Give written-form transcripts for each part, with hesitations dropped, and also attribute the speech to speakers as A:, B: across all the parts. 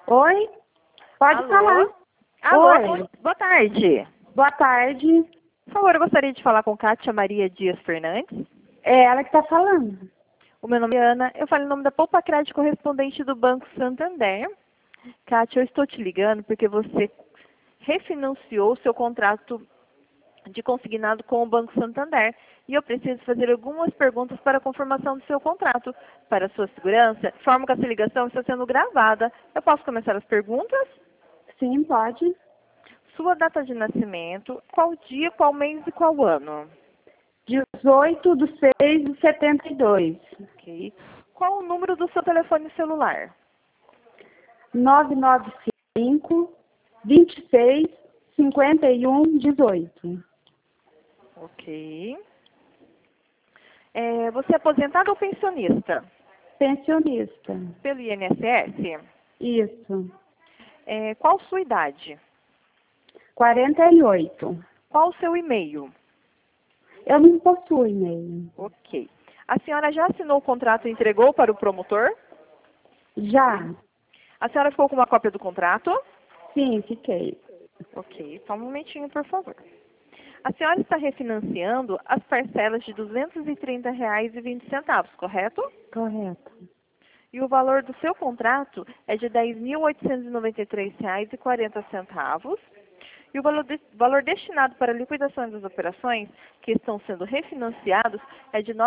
A: Oi? Pode
B: Alô?
A: falar.
B: Alô,
A: Oi.
B: boa tarde.
A: Boa tarde.
B: Por favor, eu gostaria de falar com Kátia Maria Dias Fernandes.
A: É ela que está falando.
B: O meu nome é Ana, eu falo em nome da Poupa Crédito correspondente do Banco Santander. Kátia, eu estou te ligando porque você refinanciou o seu contrato de consignado com o Banco Santander e eu preciso fazer algumas perguntas para a confirmação do seu contrato. Para sua segurança, informo que essa ligação está sendo gravada. Eu posso começar as perguntas?
A: Sim, pode.
B: Sua data de nascimento, qual dia, qual mês e qual ano?
A: 18/6/72.
B: Ok. Qual o número do seu telefone celular?
A: 995 26 51 18.
B: Ok. Você é aposentado ou pensionista?
A: Pensionista.
B: Pelo INSS?
A: Isso.
B: Qual sua idade?
A: 48.
B: Qual o seu e-mail?
A: Eu não possuo e-mail.
B: Ok. A senhora já assinou o contrato e entregou para o promotor?
A: Já?
B: A senhora ficou com uma cópia do contrato?
A: Sim, fiquei.
B: Ok, só um momentinho, por favor. A senhora está refinanciando as parcelas de R$ 230,20, correto?
A: Correto.
B: E o valor do seu contrato é de R$ 10.893,40. E o valor destinado para a liquidação das operações que estão sendo refinanciados é de R$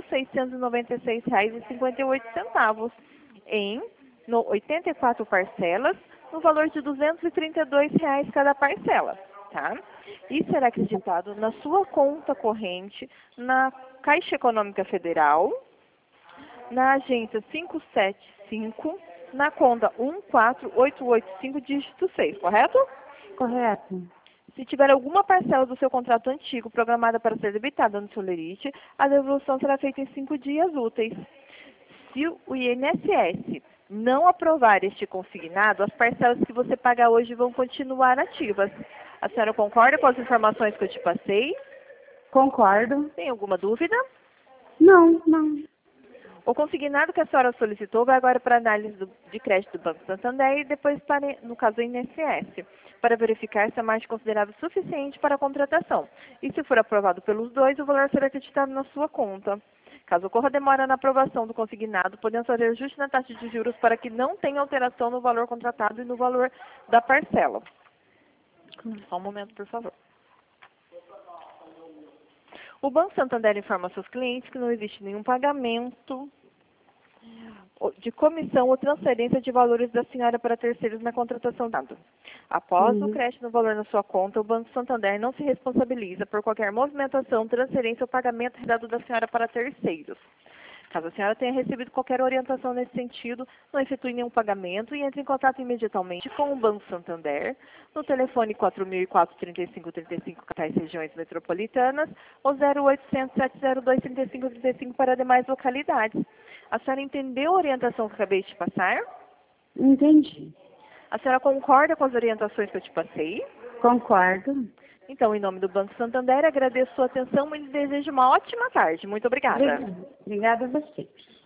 B: 9.696,58 em 84 parcelas, no valor de R$ 232 cada parcela, tá? E será acreditado na sua conta corrente, na Caixa Econômica Federal, na agência 575, na conta 14885, dígito 6, correto?
A: Correto.
B: Se tiver alguma parcela do seu contrato antigo programada para ser debitada no seu lerite, a devolução será feita em 5 dias úteis. Se o INSS não aprovar este consignado, as parcelas que você paga hoje vão continuar ativas. A senhora concorda com as informações que eu te passei?
A: Concordo.
B: Tem alguma dúvida?
A: Não, não.
B: O consignado que a senhora solicitou vai agora para a análise de crédito do Banco Santander e depois para, no caso, o INSS, para verificar se a margem é considerável suficiente para a contratação. E se for aprovado pelos dois, o valor será acreditado na sua conta. Caso ocorra demora na aprovação do consignado, podemos fazer ajuste na taxa de juros para que não tenha alteração no valor contratado e no valor da parcela. Só um momento, por favor. O Banco Santander informa seus clientes que não existe nenhum pagamento de comissão ou transferência de valores da senhora para terceiros na contratação dada. Após o crédito no valor na sua conta, o Banco Santander não se responsabiliza por qualquer movimentação, transferência ou pagamento dado da senhora para terceiros. Caso a senhora tenha recebido qualquer orientação nesse sentido, não efetue nenhum pagamento e entre em contato imediatamente com o Banco Santander no telefone 4004-3535 capitais regiões metropolitanas ou 0800-702-3535 para demais localidades. A senhora entendeu a orientação que eu acabei de passar?
A: Entendi.
B: A senhora concorda com as orientações que eu te passei?
A: Concordo.
B: Então, em nome do Banco Santander, agradeço a sua atenção e desejo uma ótima tarde. Muito obrigada.
A: Obrigada a você.